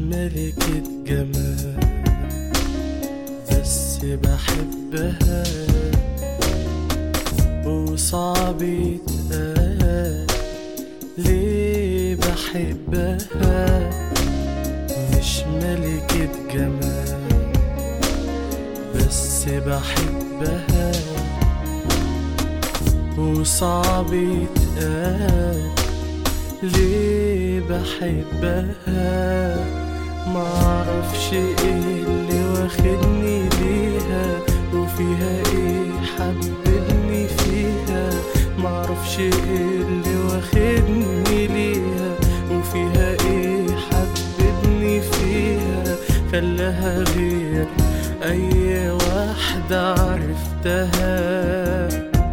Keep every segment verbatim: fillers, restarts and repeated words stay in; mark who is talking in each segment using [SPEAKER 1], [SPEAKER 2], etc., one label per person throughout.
[SPEAKER 1] ملكة جمال بس بحبها وصعب يتقال ليه بحبها. مش ملكة جمال بس بحبها وصعب يتقال ليه بحبها. معرفش ايه اللي واخدني ليها وفيها ايه حببني فيها. معرفش ايه اللي واخدني ليها وفيها ايه حببني فيها. خلاها غير اي واحدة عرفتها.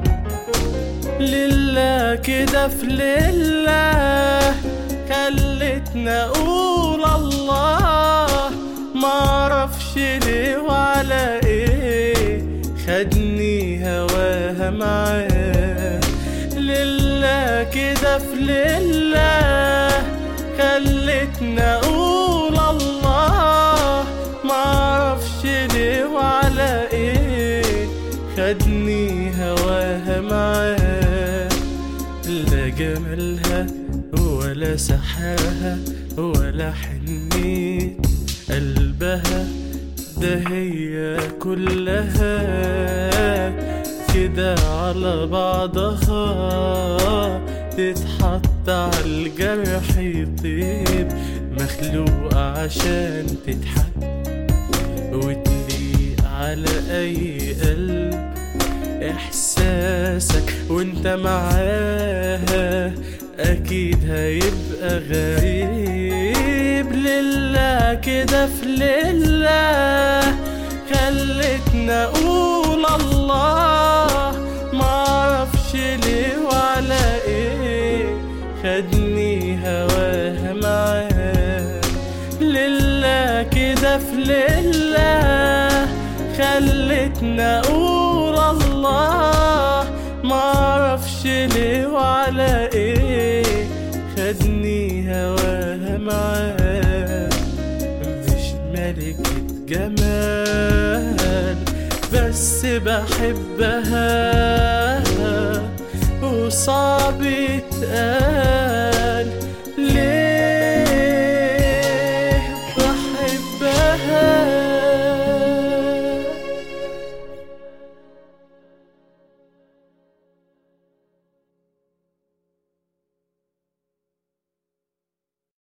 [SPEAKER 1] لله كده في لله خلتنا اقول الله. معرفش ليه وعلى ايه خدني هواها معاه. لله كده في لله خلتنا اقول الله. معرفش ليه وعلى ايه خدني هواها معاه. لا جمالها ولا سحرها ولا حنية قلبها ده هي كلها كده على بعضها. تتحط عالجرح يطيب مخلوقة عشان تتحب وتليق على أي قلب. إحساسك وانت معاها أكيد هيبقى غريب. لله كده في لله خلتنا أقول الله. معرفش ليه وعلى ايه خدني هواها معاه. لله كده في لله خلتنا أقول الله. معرفش ليه وعلى ايه خدني هواها معاه. مش ملكة جمال بس بحبها وصعب يتقال